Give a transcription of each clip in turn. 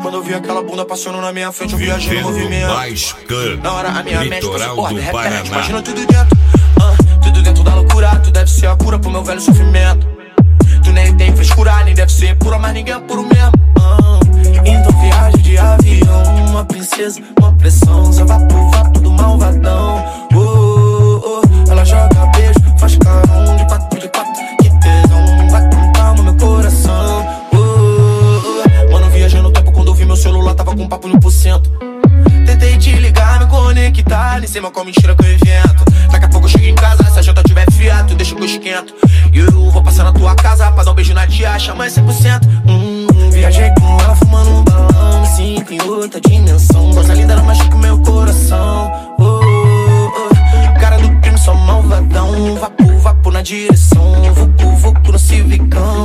Quando eu vi aquela bunda passando na minha frente, eu viajei no movimento. Na hora a minha mente passou porra, de repente, imagina tudo dentro. Tudo dentro da loucura, tu deve ser a cura pro meu velho sofrimento. Tu nem tem frescura, nem deve ser pura, mas ninguém é puro mesmo. Então viagem de avião, uma princesa, uma pressão, só vapo do malvadão. Ela joga beijo, faz carão de quatro, que tesão, vai com calma meu coração. Mano, viajei no tempo quando eu vi meu celular, tava com papo 1%. Tentei te ligar, me conectar, nem sei mal qual mentira que eu invento. Daqui a pouco eu chego em casa, se a janta tiver fria, tu deixa que eu esquento. E eu vou passar na tua casa, pra dar um beijo na tia, chama 100%. Viajei com ela fumando um balão, me sinto em outra dimensão. Coisa linda, ela machuca o meu coração. Cara do crime, só malvadão. Vapo na direção, vucu no civicão.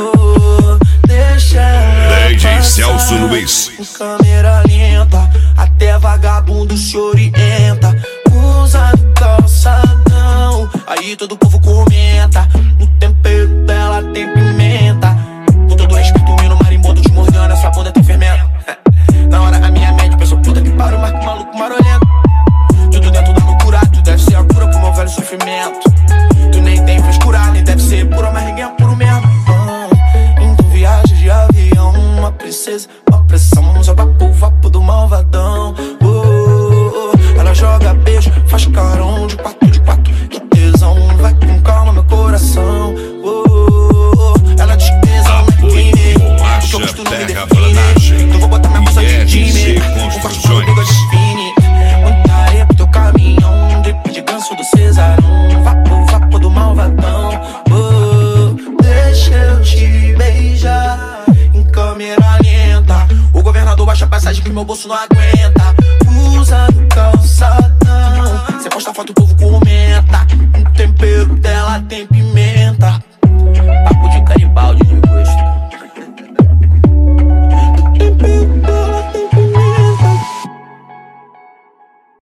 Deixa ela DJ Celso Luiz. em câmera lenta, até vagabundo se orienta. Usa do calçadão, aí todo o povo comenta. No tempero dela tem pimenta. Com todo respeito, o marimbondo te mordendo, essa bunda tem fermento. Na hora a minha mente pensou, puta que pariu, mas que maluco marolento. Tudo dentro da loucura, tu deve ser a cura pro meu velho sofrimento. Tu nem tem frescura, nem deve ser pura, mas ninguém é puro mesmo. Então viagem de avião, uma princesa, uma pressão, só vapo do malvadão. Ela joga beijo, faz carão de quatro, que tesão, vai com calma meu coração. Ela diz que tesão não é crime, porque eu gosto não me define. Então vou botar minha moça de time, um forte com amiga de fine. Muita areia pro teu caminhão, drip de ganso do Cesarão. Vapo do malvadão. Deixa eu te beijar em câmera lenta. O governador baixa a passagem que meu bolso não aguenta.